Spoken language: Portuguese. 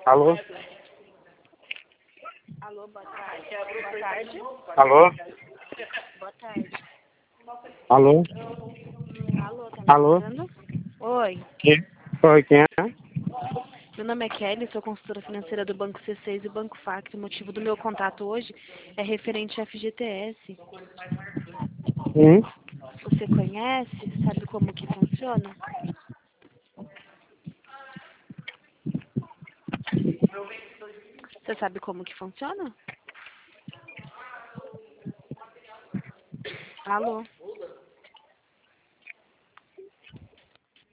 Alô? Alô, boa tarde. Boa tarde. Alô? Boa tarde. Alô? Alô, tá me Alô? escutando? Oi, Quem? Oi, quem é? meu nome é Kelly, sou consultora financeira do Banco C6 e Banco Facto. O motivo do meu contato hoje é referente à FGTS. Hum? Você conhece? Sabe como que funciona? Você sabe como que funciona? Alô?